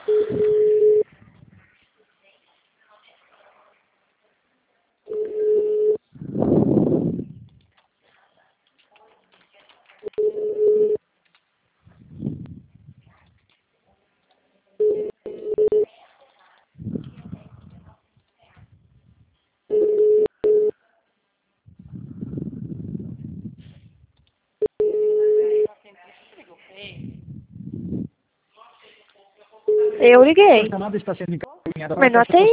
Eu liguei. Chamada está sendo encaminhada Mas não para atende.